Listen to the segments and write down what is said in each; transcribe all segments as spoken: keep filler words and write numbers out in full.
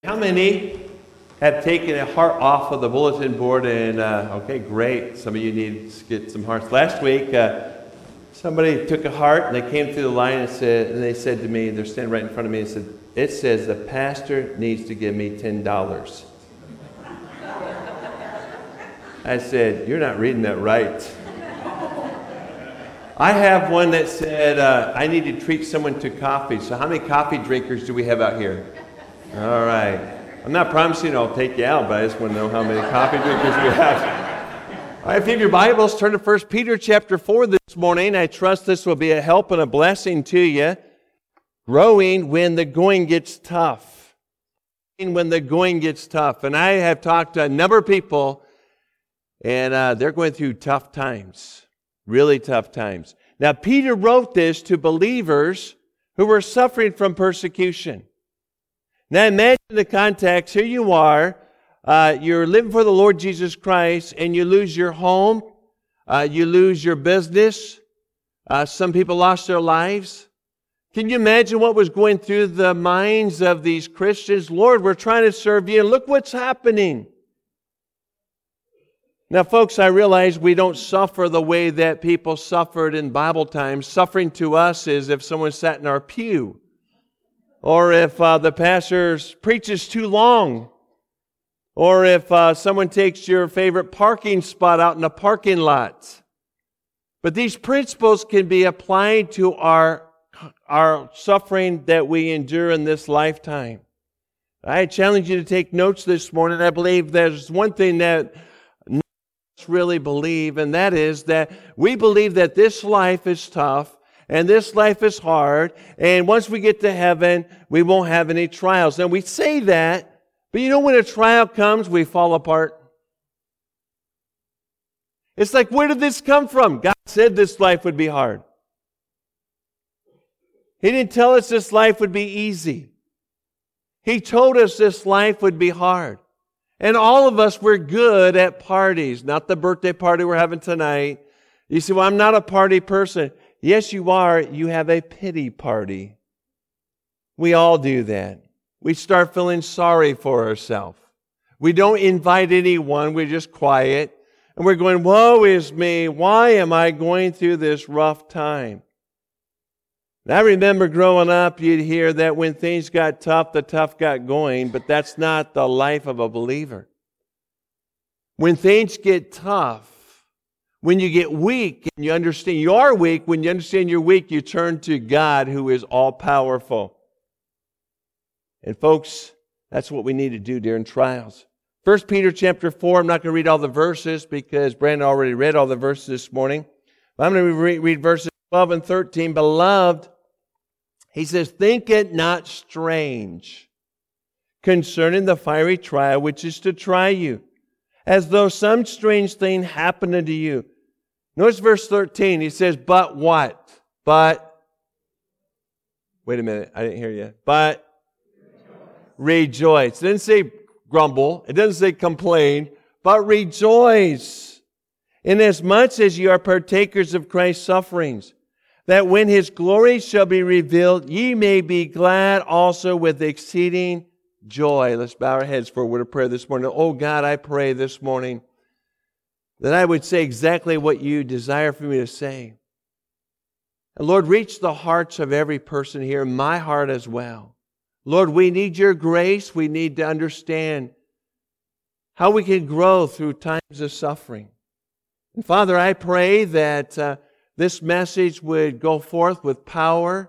How many have taken a heart off of the bulletin board and, uh, okay, great. Some of you need to get some hearts. Last week, uh, somebody took a heart and they came through the line and said, and they said to me, they're standing right in front of me and said, it says the pastor needs to give me ten dollars. I said, you're not reading that right. I have one that said, uh, I need to treat someone to coffee. So how many coffee drinkers do we have out here? All right. I'm not promising I'll take you out, but I just want to know how many coffee drinkers we have. All right, if you have your Bibles, turn to First Peter chapter four this morning. I trust this will be a help and a blessing to you. Growing when the going gets tough. When the going gets tough. And I have talked to a number of people, and uh, they're going through tough times. Really tough times. Now, Peter wrote this to believers who were suffering from persecution. Now imagine the context. Here you are. Uh, you're living for the Lord Jesus Christ, and you lose your home. Uh, you lose your business. Uh, some people lost their lives. Can you imagine what was going through the minds of these Christians? Lord, we're trying to serve you, and look what's happening. Now, folks, I realize we don't suffer the way that people suffered in Bible times. Suffering to us is if someone sat in our pew, or if uh, the pastor preaches too long, or if uh, someone takes your favorite parking spot out in a parking lot. But these principles can be applied to our, our suffering that we endure in this lifetime. I challenge you to take notes this morning. I believe there's one thing that none of us really believe, and that is that we believe that this life is tough, and this life is hard, and once we get to heaven, we won't have any trials. Now, we say that, but you know when a trial comes, we fall apart. It's like, where did this come from? God said this life would be hard. He didn't tell us this life would be easy. He told us this life would be hard. And all of us were good at parties, not the birthday party we're having tonight. You say, well, I'm not a party person. Yes, you are. You have a pity party. We all do that. We start feeling sorry for ourselves. We don't invite anyone. We're just quiet. And we're going, woe is me. Why am I going through this rough time? And I remember growing up, you'd hear that when things got tough, the tough got going. But that's not the life of a believer. When things get tough, when you get weak and you understand you are weak, when you understand you're weak, you turn to God who is all-powerful. And folks, that's what we need to do during trials. First Peter chapter four, I'm not going to read all the verses because Brandon already read all the verses this morning. But I'm going to read, read verses twelve and thirteen. Beloved, he says, think it not strange concerning the fiery trial which is to try you, as though some strange thing happened unto you. Notice verse thirteen. He says, but what? But, wait a minute, I didn't hear you. But rejoice. It didn't say grumble. It doesn't say complain. But rejoice, inasmuch as you are partakers of Christ's sufferings, that when His glory shall be revealed, ye may be glad also with exceeding joy. Let's bow our heads for a word of prayer this morning. Oh God, I pray this morning that I would say exactly what you desire for me to say. And Lord, reach the hearts of every person here, my heart as well. Lord, we need your grace. We need to understand how we can grow through times of suffering. And Father, I pray that uh, this message would go forth with power.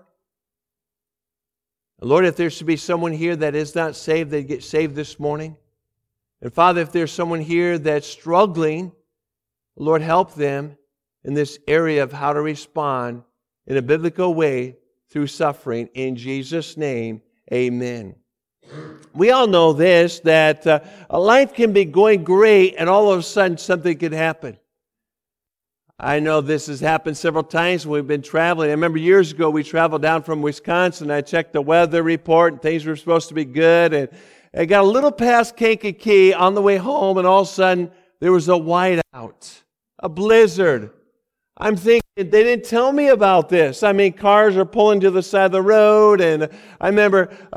Lord, if there should be someone here that is not saved, they get saved this morning. And Father, if there's someone here that's struggling, Lord, help them in this area of how to respond in a biblical way through suffering. In Jesus' name, amen. We all know this, that uh, a life can be going great and all of a sudden something could happen. I know this has happened several times when we've been traveling. I remember years ago we traveled down from Wisconsin. I checked the weather report and things were supposed to be good. And I got a little past Kankakee on the way home, and all of a sudden there was a whiteout, a blizzard. I'm thinking, they didn't tell me about this. I mean, cars are pulling to the side of the road, and I remember a number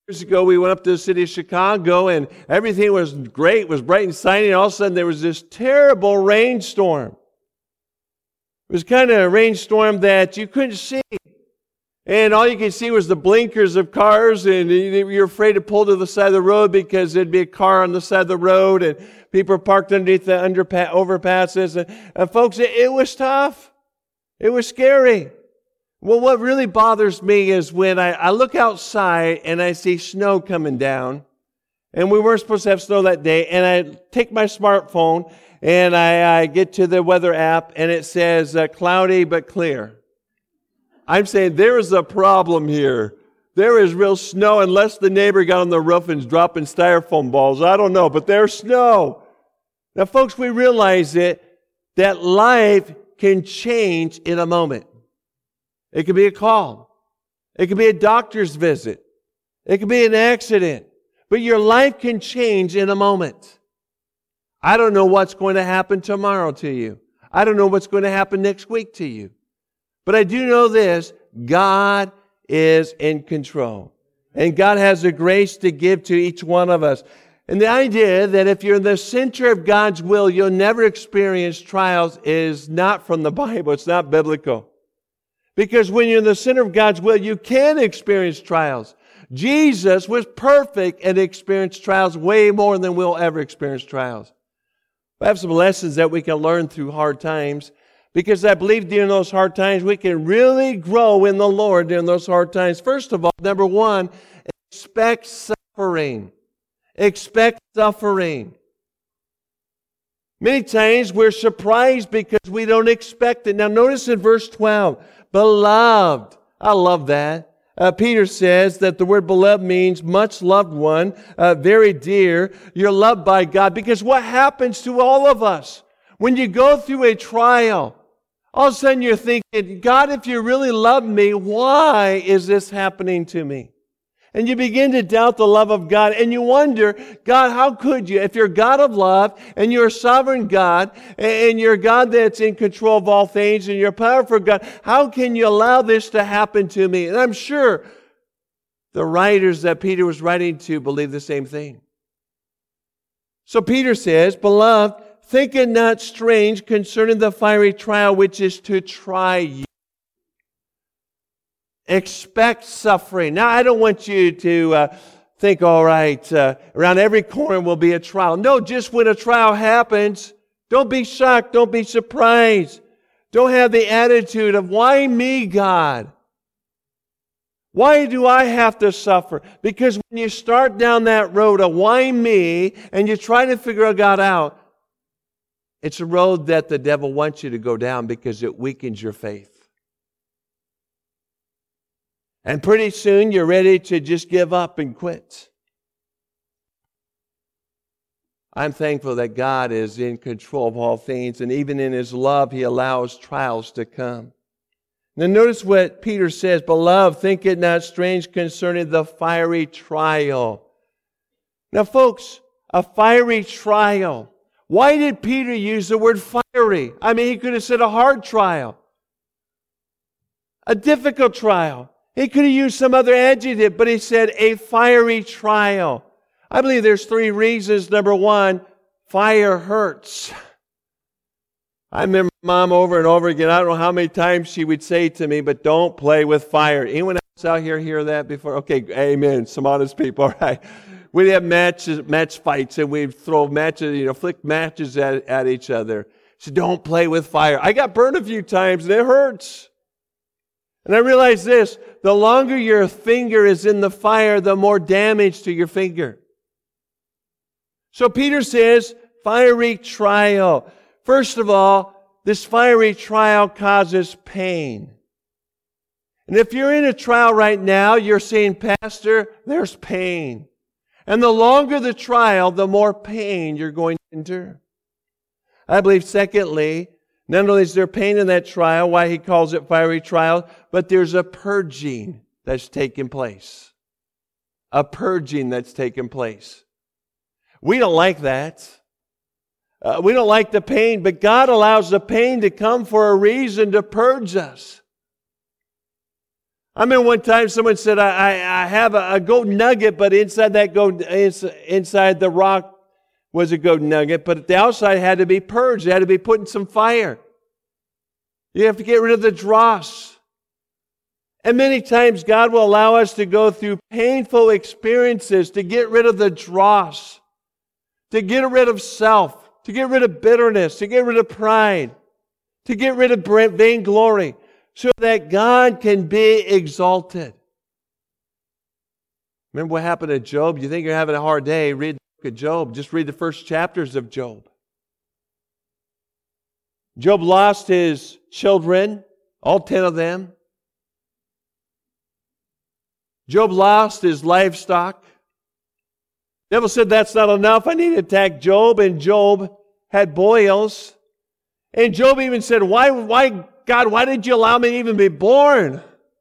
Years ago, we went up to the city of Chicago, and everything was great, was bright and sunny, and all of a sudden there was this terrible rainstorm. It was kind of a rainstorm that you couldn't see. And all you could see was the blinkers of cars, and you're afraid to pull to the side of the road because there'd be a car on the side of the road, and people parked underneath the underpass, overpasses. And, and folks, it, it was tough. It was scary. Well, what really bothers me is when I, I look outside and I see snow coming down, and we weren't supposed to have snow that day, and I take my smartphone and I, I get to the weather app, and it says uh, cloudy but clear. I'm saying there is a problem here. There is real snow, unless the neighbor got on the roof and is dropping styrofoam balls. I don't know, but there's snow. Now, folks, we realize it, that life can change in a moment. It could be a call. It could be a doctor's visit. It could be an accident. But your life can change in a moment. I don't know what's going to happen tomorrow to you. I don't know what's going to happen next week to you. But I do know this, God is in control. And God has a grace to give to each one of us. And the idea that if you're in the center of God's will, you'll never experience trials is not from the Bible. It's not biblical. Because when you're in the center of God's will, you can experience trials. Jesus was perfect and experienced trials way more than we'll ever experience trials. I have some lessons that we can learn through hard times, because I believe during those hard times we can really grow in the Lord during those hard times. First of all, number one, expect suffering. Expect suffering. Many times we're surprised because we don't expect it. Now notice in verse twelve, beloved. I love that. Uh, Peter says that the word beloved means much loved one, uh, very dear. You're loved by God, because what happens to all of us when you go through a trial? All of a sudden you're thinking, God, if you really love me, why is this happening to me? And you begin to doubt the love of God, and you wonder, God, how could you? If you're God of love, and you're a sovereign God, and you're a God that's in control of all things, and you're a powerful God, how can you allow this to happen to me? And I'm sure the writers that Peter was writing to believe the same thing. So Peter says, beloved, think it not strange concerning the fiery trial which is to try you. Expect suffering. Now, I don't want you to uh, think, all right, uh, around every corner will be a trial. No, just when a trial happens, don't be shocked. Don't be surprised. Don't have the attitude of, why me, God? Why do I have to suffer? Because when you start down that road of why me, and you try to figure God out, it's a road that the devil wants you to go down because it weakens your faith. And pretty soon you're ready to just give up and quit. I'm thankful that God is in control of all things, and even in His love, He allows trials to come. Now notice what Peter says, beloved, think it not strange concerning the fiery trial. Now folks, a fiery trial. Why did Peter use the word fiery? I mean, he could have said a hard trial, a difficult trial. He could have used some other adjective, but he said a fiery trial. I believe there's three reasons. Number one, fire hurts. I remember Mom over and over again, I don't know how many times she would say to me, but don't play with fire. Anyone else out here hear that before? Okay, amen. Some honest people, all right. We'd have matches, match fights, and we'd throw matches, you know, flick matches at, at each other. So don't play with fire. I got burned a few times, and it hurts. And I realize this, the longer your finger is in the fire, the more damage to your finger. So Peter says, fiery trial. First of all, this fiery trial causes pain. And if you're in a trial right now, you're saying, Pastor, there's pain. And the longer the trial, the more pain you're going to endure. I believe, secondly, not only is there pain in that trial, why he calls it fiery trial, but there's a purging that's taking place. A purging that's taking place. We don't like that. Uh, we don't like the pain, but God allows the pain to come for a reason to purge us. I remember one time someone said, I, I, I have a, a gold nugget, but inside that gold, inside the rock was a gold nugget, but the outside had to be purged. It had to be put in some fire. You have to get rid of the dross. And many times God will allow us to go through painful experiences to get rid of the dross, to get rid of self, to get rid of bitterness, to get rid of pride, to get rid of vainglory, so that God can be exalted. Remember what happened to Job? You think you're having a hard day, read the book of Job. Just read the first chapters of Job. Job lost his children, all ten of them. Job lost his livestock. The devil said, that's not enough. I need to attack Job. And Job had boils. And Job even said, why, why, God, why did you allow me to even be born?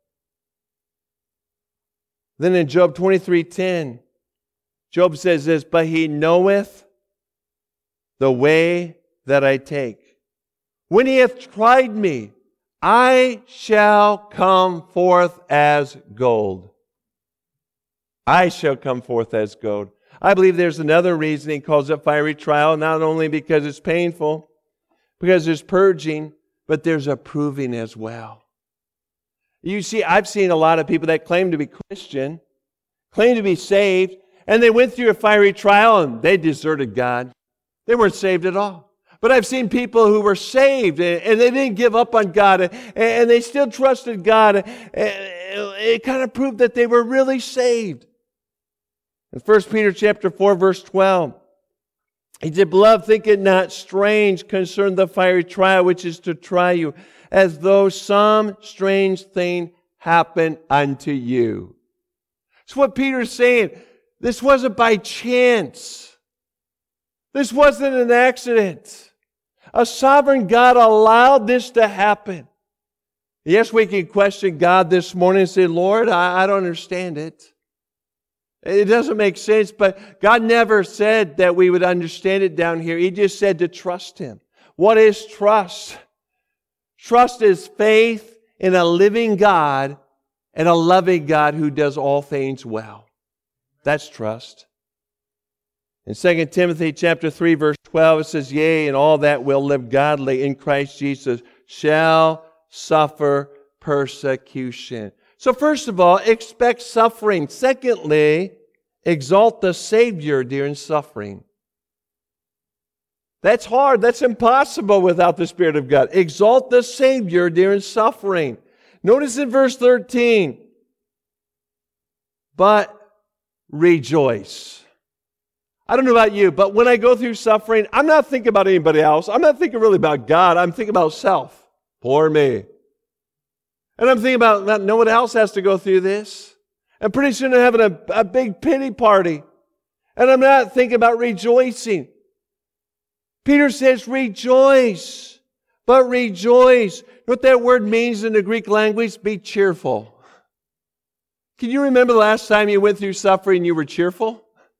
Then in Job twenty-three ten, Job says this, but he knoweth the way that I take. When he hath tried me, I shall come forth as gold. I shall come forth as gold. I believe there's another reason he calls it fiery trial, not only because it's painful, because there's purging, but there's a proving as well. You see, I've seen a lot of people that claim to be Christian, claim to be saved, and they went through a fiery trial and they deserted God. They weren't saved at all. But I've seen people who were saved and they didn't give up on God and they still trusted God. It kind of proved that they were really saved. In First Peter chapter four, verse twelve, he said, beloved, think it not strange concerning the fiery trial which is to try you, as though some strange thing happened unto you. That's what Peter's saying. This wasn't by chance. This wasn't an accident. A sovereign God allowed this to happen. Yes, we can question God this morning and say, Lord, I, I don't understand it. It doesn't make sense, but God never said that we would understand it down here. He just said to trust Him. What is trust? Trust is faith in a living God and a loving God who does all things well. That's trust. In Second Timothy chapter three, verse twelve, it says, yea, and all that will live godly in Christ Jesus shall suffer persecution. So first of all, expect suffering. Secondly, exalt the Savior during suffering. That's hard. That's impossible without the Spirit of God. Exalt the Savior during suffering. Notice in verse thirteen, but rejoice. I don't know about you, but when I go through suffering, I'm not thinking about anybody else. I'm not thinking really about God. I'm thinking about self. Poor me. And I'm thinking about, no one else has to go through this. And pretty soon I'm having a, a big pity party. And I'm not thinking about rejoicing. Peter says, rejoice, but rejoice. You know what that word means in the Greek language? Be cheerful. Can you remember the last time you went through suffering and you were cheerful?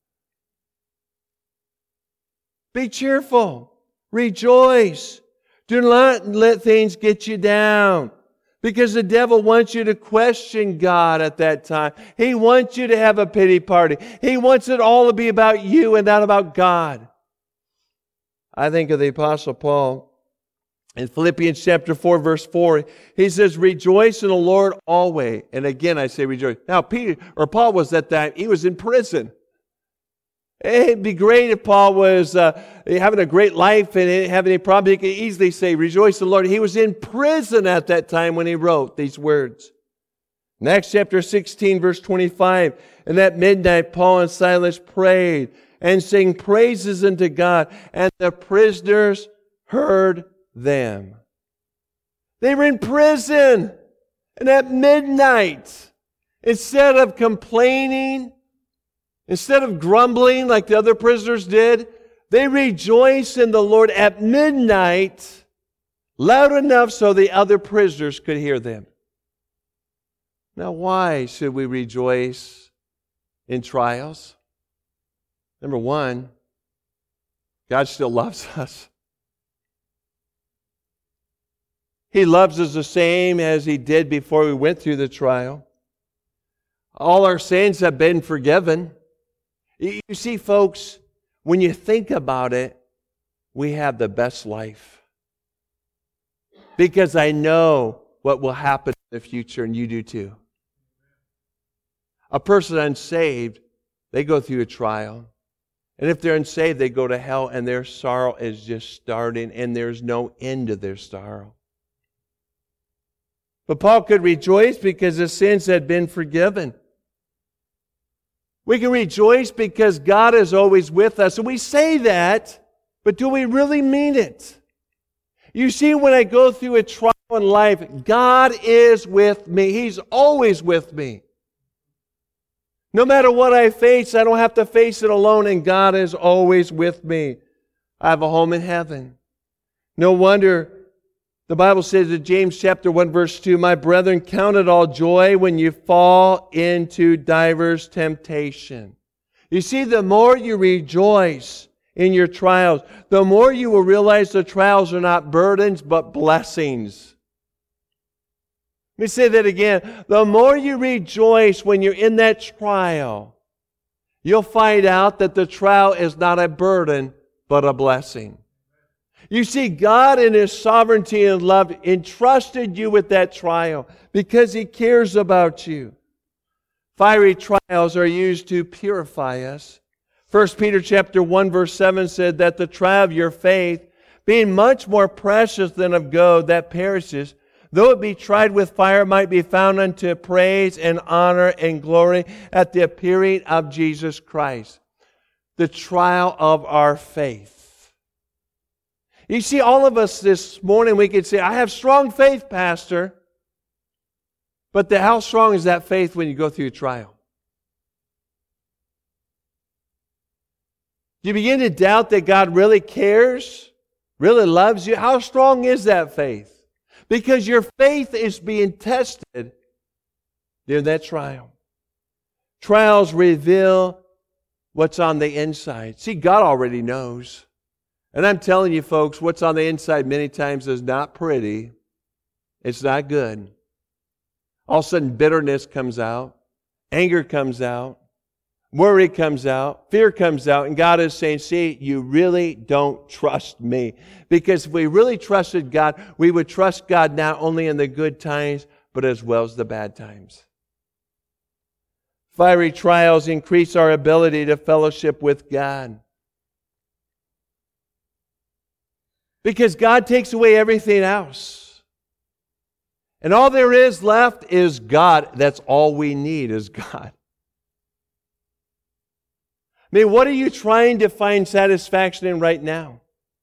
Be cheerful. Rejoice. Do not let things get you down. Because the devil wants you to question God at that time. He wants you to have a pity party. He wants it all to be about you and not about God. I think of the Apostle Paul in Philippians chapter four, verse four. He says, rejoice in the Lord always. And again, I say rejoice. Now, Peter or Paul was at that, he was in prison. It'd be great if Paul was uh, having a great life and didn't have any problem. He could easily say, rejoice in the Lord. He was in prison at that time when he wrote these words. In Acts chapter sixteen, verse twenty-five, and at midnight Paul and Silas prayed and sang praises unto God, and the prisoners heard them. They were in prison, and at midnight, instead of complaining, instead of grumbling like the other prisoners did, they rejoiced in the Lord at midnight, loud enough so the other prisoners could hear them. Now, why should we rejoice in trials? Number one, God still loves us. He loves us the same as He did before we went through the trial. All our sins have been forgiven. You see, folks, when you think about it, we have the best life. Because I know what will happen in the future, and you do too. A person unsaved, they go through a trial. And if they're unsaved, they go to hell, and their sorrow is just starting, and there's no end to their sorrow. But Paul could rejoice because his sins had been forgiven. We can rejoice because God is always with us. And we say that, but do we really mean it? You see, when I go through a trial in life, God is with me. He's always with me. No matter what I face, I don't have to face it alone, and God is always with me. I have a home in heaven. No wonder the Bible says in James chapter one, verse two, "My brethren, count it all joy when you fall into divers temptation." You see, the more you rejoice in your trials, the more you will realize the trials are not burdens, but blessings. Let me say that again. The more you rejoice when you're in that trial, you'll find out that the trial is not a burden, but a blessing. You see, God in His sovereignty and love entrusted you with that trial because He cares about you. Fiery trials are used to purify us. First Peter chapter one verse seven said that the trial of your faith, being much more precious than of gold that perishes, though it be tried with fire, might be found unto praise and honor and glory at the appearing of Jesus Christ. The trial of our faith. You see, all of us this morning, we could say, I have strong faith, Pastor. But the, how strong is that faith when you go through a trial? Do you begin to doubt that God really cares, really loves you? How strong is that faith? Because your faith is being tested during that trial. Trials reveal what's on the inside. See, God already knows. And I'm telling you, folks, what's on the inside many times is not pretty. It's not good. All of a sudden, bitterness comes out. Anger comes out. Worry comes out. Fear comes out. And God is saying, see, you really don't trust me. Because if we really trusted God, we would trust God not only in the good times, but as well as the bad times. Fiery trials increase our ability to fellowship with God. Because God takes away everything else. And all there is left is God. That's all we need is God. I mean, what are you trying to find satisfaction in right now?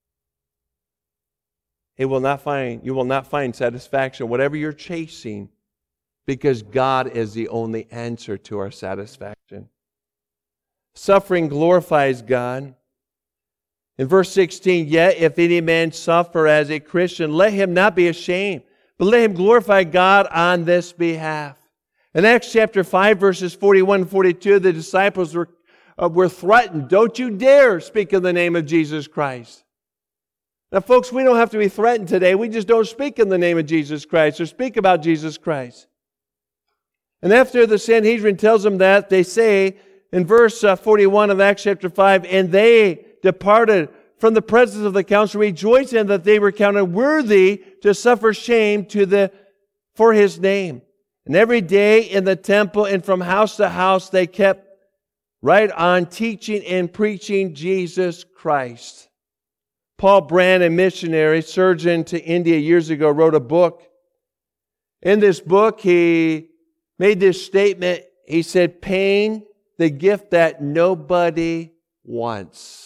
It will not find, you will not find satisfaction, whatever you're chasing, because God is the only answer to our satisfaction. Suffering glorifies God. In verse sixteen, yet if any man suffer as a Christian, let him not be ashamed, but let him glorify God on this behalf. In Acts chapter five, verses forty-one and forty-two, the disciples were, uh, were threatened. Don't you dare speak in the name of Jesus Christ. Now, folks, we don't have to be threatened today. We just don't speak in the name of Jesus Christ or speak about Jesus Christ. And after the Sanhedrin tells them that, they say in verse uh, forty-one of Acts chapter five, and they departed from the presence of the council, rejoicing that they were counted worthy to suffer shame to the for His name. And every day in the temple and from house to house they kept right on teaching and preaching Jesus Christ. Paul Brand, a missionary, surgeon to India years ago, wrote a book. In this book, he made this statement. He said, pain, the gift that nobody wants.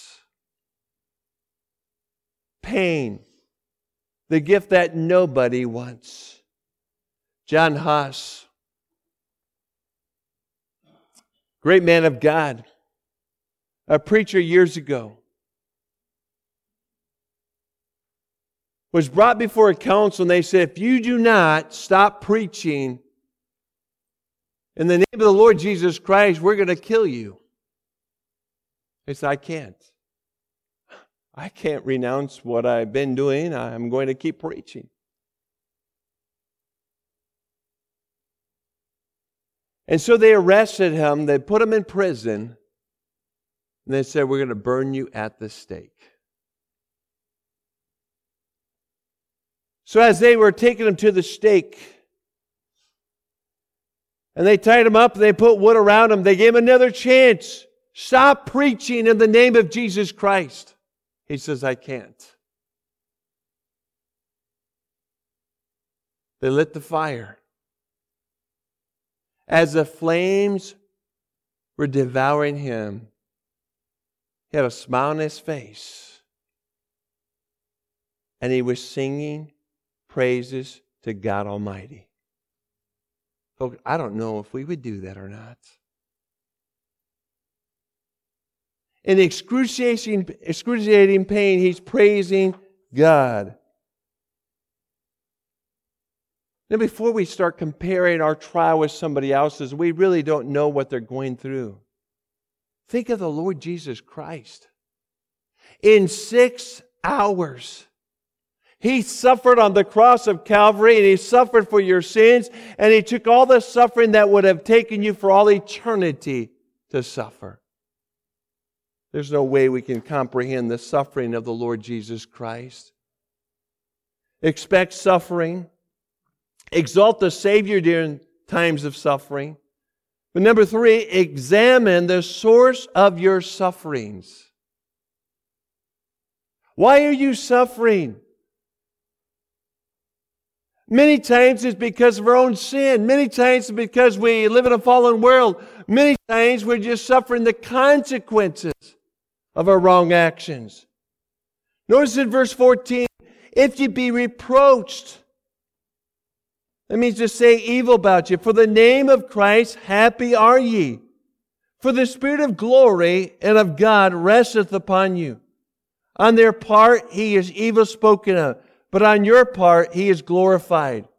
Pain, the gift that nobody wants. John Huss, great man of God, a preacher years ago, was brought before a council and they said, if you do not stop preaching in the name of the Lord Jesus Christ, we're going to kill you. He said, I can't. I can't renounce what I've been doing. I'm going to keep preaching. And so they arrested him. They put him in prison. And they said, we're going to burn you at the stake. So as they were taking him to the stake, and they tied him up, and they put wood around him, they gave him another chance. Stop preaching in the name of Jesus Christ. He says, I can't. They lit the fire. As the flames were devouring him, he had a smile on his face. And he was singing praises to God Almighty. Folks, I don't know if we would do that or not. In excruciating, excruciating pain, he's praising God. Now, before we start comparing our trial with somebody else's, we really don't know what they're going through. Think of the Lord Jesus Christ. In six hours, He suffered on the cross of Calvary, and He suffered for your sins, and He took all the suffering that would have taken you for all eternity to suffer. There's no way we can comprehend the suffering of the Lord Jesus Christ. Expect suffering. Exalt the Savior during times of suffering. But number three, examine the source of your sufferings. Why are you suffering? Many times it's because of our own sin. Many times it's because we live in a fallen world. Many times we're just suffering the consequences of our wrong actions. Notice in verse fourteen, if you be reproached, that means to say evil about you. For the name of Christ, happy are ye. For the Spirit of glory and of God resteth upon you. On their part he is evil spoken of, but on your part he is glorified.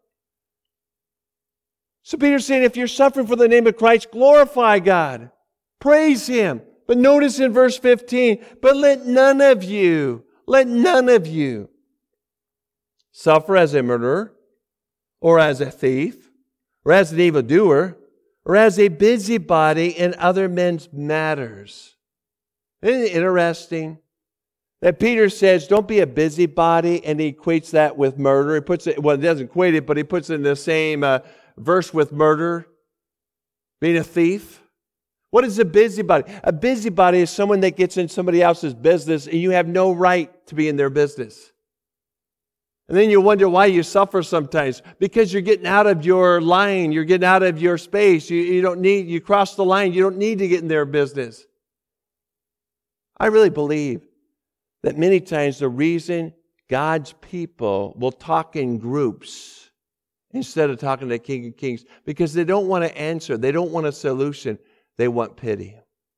So Peter's saying, if you're suffering for the name of Christ, glorify God. Praise Him. But notice in verse fifteen, but let none of you, let none of you suffer as a murderer, or as a thief, or as an evildoer, or as a busybody in other men's matters. Isn't it interesting that Peter says, don't be a busybody, and he equates that with murder. He puts it, well, he doesn't equate it, but he puts it in the same uh, verse with murder, being a thief. What is a busybody? A busybody is someone that gets in somebody else's business, and you have no right to be in their business. And then you wonder why you suffer sometimes. Because you're getting out of your line. You're getting out of your space. You, you don't need, you cross the line. You don't need to get in their business. I really believe that many times the reason God's people will talk in groups instead of talking to the King of Kings, because they don't want to answer. They don't want a solution. They want pity.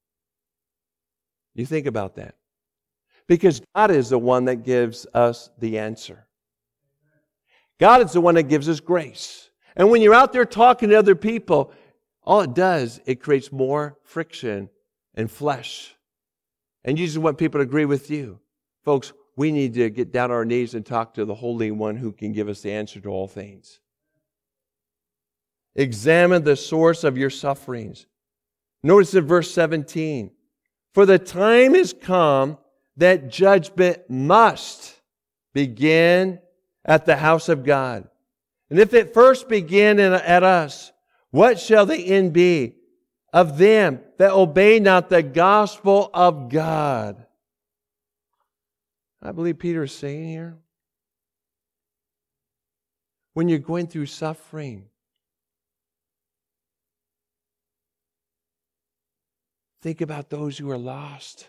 You think about that. Because God is the one that gives us the answer. God is the one that gives us grace. And when you're out there talking to other people, all it does, it creates more friction and flesh. And you just want people to agree with you. Folks, we need to get down on our knees and talk to the Holy One who can give us the answer to all things. Examine the source of your sufferings. Notice in verse seventeen, for the time is come that judgment must begin at the house of God. And if it first begin in, at us, what shall the end be of them that obey not the gospel of God? I believe Peter is saying here, when you're going through suffering, think about those who are lost.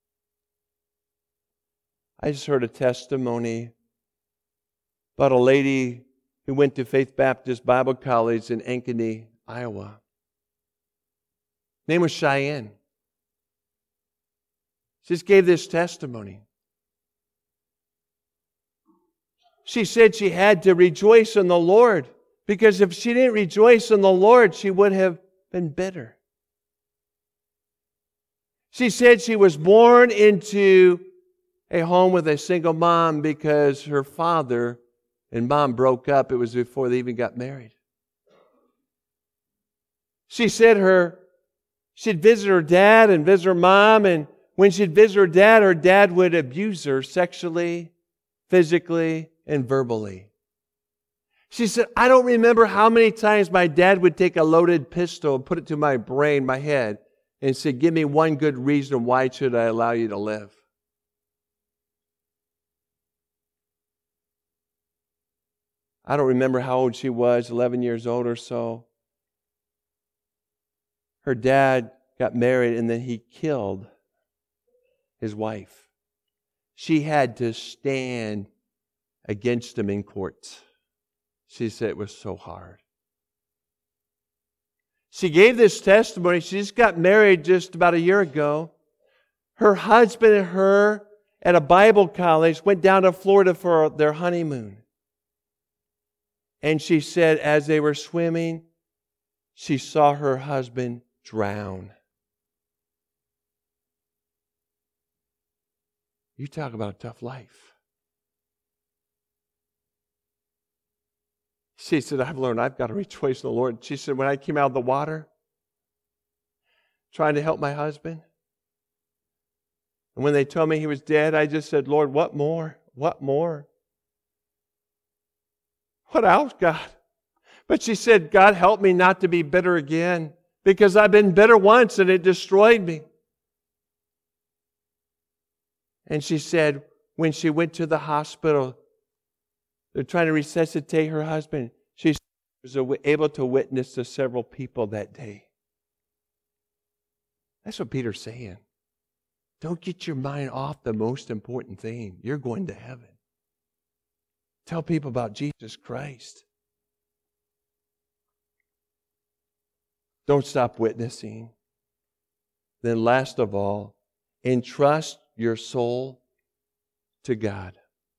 I just heard a testimony about a lady who went to Faith Baptist Bible College in Ankeny, Iowa. Her name was Cheyenne. She just gave this testimony. She said she had to rejoice in the Lord, because if she didn't rejoice in the Lord, she would have been bitter. She said she was born into a home with a single mom because her father and mom broke up. It was before they even got married. She said her, she'd visit her dad and visit her mom, and when she'd visit her dad, her dad would abuse her sexually, physically, and verbally. She said, I don't remember how many times my dad would take a loaded pistol and put it to my brain, my head, and say, give me one good reason why should I allow you to live. I don't remember how old she was, eleven years old or so. Her dad got married and then he killed his wife. She had to stand against him in court. She said it was so hard. She gave this testimony. She just got married just about a year ago. Her husband and her at a Bible college went down to Florida for their honeymoon. And she said as they were swimming, she saw her husband drown. You talk about a tough life. She said, I've learned I've got to rejoice in the Lord. She said, when I came out of the water, trying to help my husband, and when they told me he was dead, I just said, Lord, what more? What more? What else, God? But she said, God, help me not to be bitter again, because I've been bitter once and it destroyed me. And she said, when she went to the hospital, they're trying to resuscitate her husband. She was able to witness to several people that day. That's what Peter's saying. Don't get your mind off the most important thing. You're going to heaven. Tell people about Jesus Christ. Don't stop witnessing. Then last of all, entrust your soul to God.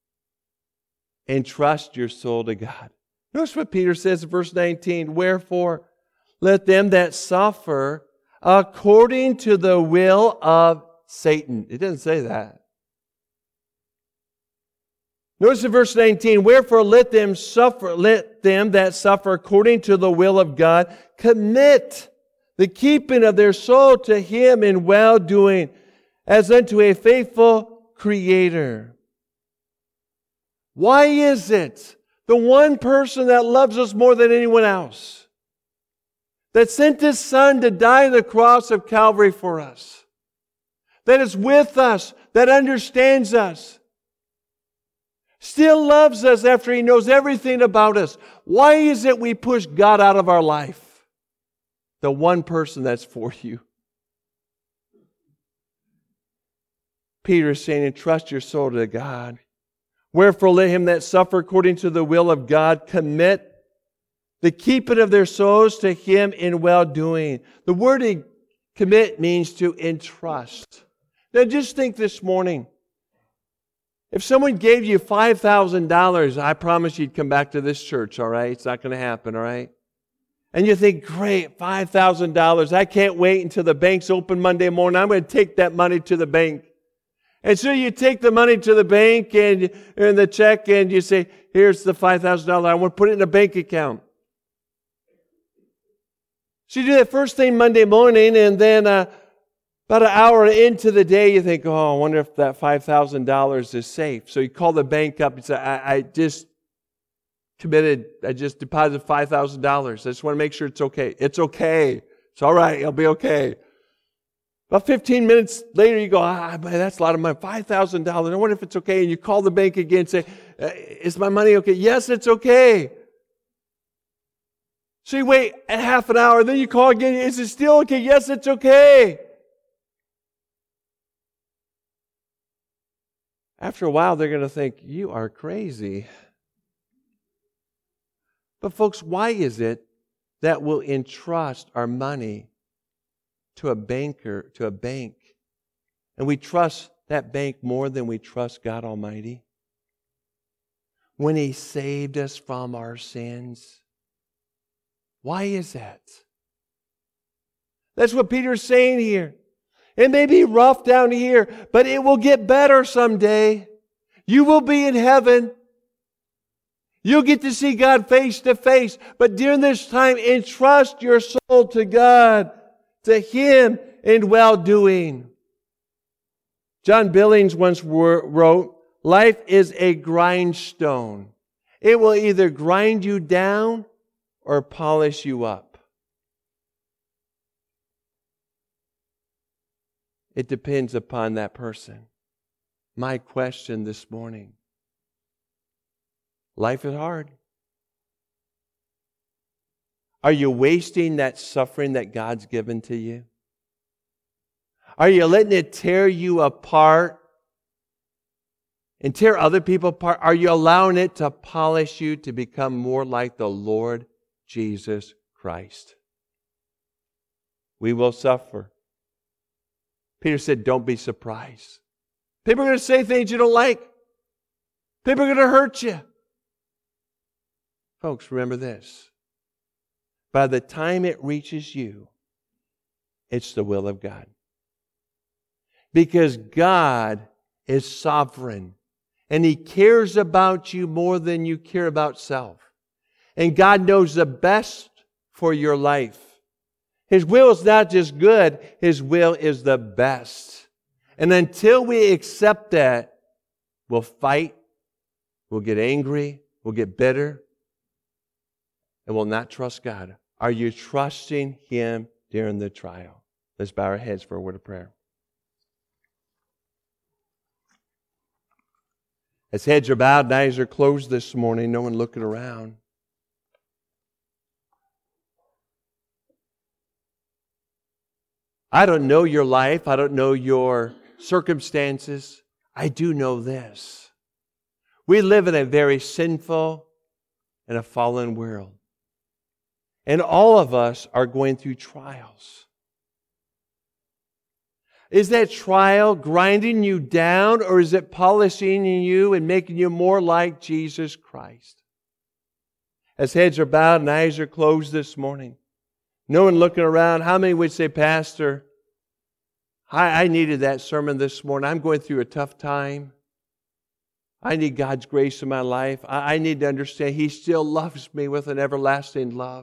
Entrust your soul to God. Notice what Peter says in verse nineteen. Wherefore, let them that suffer according to the will of Satan. It doesn't say that. Notice in verse nineteen, wherefore let them suffer, let them that suffer according to the will of God commit the keeping of their soul to Him in well-doing, as unto a faithful Creator. Why is it the one person that loves us more than anyone else, that sent His Son to die on the cross of Calvary for us, that is with us, that understands us, still loves us after He knows everything about us? Why is it we push God out of our life? The one person that's for you. Peter is saying, entrust your soul to God. Wherefore let him that suffer according to the will of God commit the keeping of their souls to Him in well-doing. The word commit means to entrust. Now just think this morning. If someone gave you five thousand dollars, I promise you'd come back to this church, all right? It's not going to happen, all right? And you think, great, five thousand dollars. I can't wait until the bank's open Monday morning. I'm going to take that money to the bank. And so you take the money to the bank and, and the check and you say, here's the five thousand dollars. I want to put it in a bank account. So you do that first thing Monday morning, and then uh, about an hour into the day, you think, oh, I wonder if that five thousand dollars is safe. So you call the bank up and say, I, I just committed, I just deposited five thousand dollars. I just want to make sure it's okay. It's okay. It's all right. It'll be okay. About fifteen minutes later, you go, ah, man, that's a lot of money. five thousand dollars. I wonder if it's okay. And you call the bank again and say, is my money okay? Yes, it's okay. So you wait a half an hour, then you call again. Is it still okay? Yes, it's okay. After a while, they're going to think, you are crazy. But folks, why is it that we'll entrust our money to a banker, to a bank, and we trust that bank more than we trust God Almighty? When He saved us from our sins. Why is that? That's what Peter's saying here. It may be rough down here, but it will get better someday. You will be in heaven. You'll get to see God face to face. But during this time, entrust your soul to God, to Him in well-doing. John Billings once wrote, life is a grindstone. It will either grind you down or polish you up. It depends upon that person. My question this morning. Life is hard. Are you wasting that suffering that God's given to you? Are you letting it tear you apart and tear other people apart? Are you allowing it to polish you to become more like the Lord Jesus Christ? We will suffer. Peter said, don't be surprised. People are going to say things you don't like. People are going to hurt you. Folks, remember this. By the time it reaches you, it's the will of God. Because God is sovereign. And He cares about you more than you care about self. And God knows the best for your life. His will is not just good. His will is the best. And until we accept that, we'll fight. We'll get angry. We'll get bitter. And we'll not trust God. Are you trusting Him during the trial? Let's bow our heads for a word of prayer. As heads are bowed and eyes are closed this morning, no one looking around. I don't know your life. I don't know your circumstances. I do know this. We live in a very sinful and a fallen world. And all of us are going through trials. Is that trial grinding you down, or is it polishing you and making you more like Jesus Christ? As heads are bowed and eyes are closed this morning, no one looking around, how many would say, Pastor, I, I needed that sermon this morning. I'm going through a tough time. I need God's grace in my life. I, I need to understand He still loves me with an everlasting love.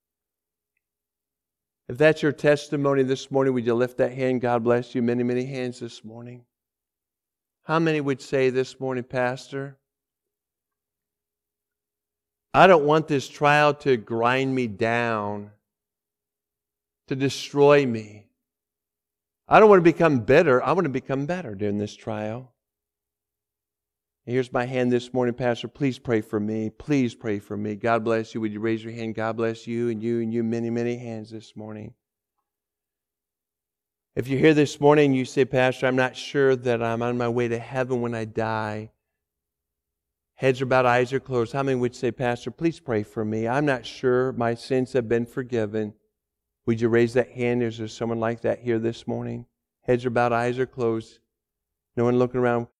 If that's your testimony this morning, would you lift that hand? God bless you. Many, many hands this morning. How many would say this morning, Pastor, I don't want this trial to grind me down, to destroy me. I don't want to become bitter. I want to become better during this trial. Here's my hand this morning, Pastor. Please pray for me. Please pray for me. God bless you. Would you raise your hand? God bless you and you and you. Many, many hands this morning. If you're here this morning and you say, Pastor, I'm not sure that I'm on my way to heaven when I die. Heads are bowed, eyes are closed. How many would say, Pastor, please pray for me? I'm not sure my sins have been forgiven. Would you raise that hand? Is there someone like that here this morning? Heads are bowed, eyes are closed. No one looking around.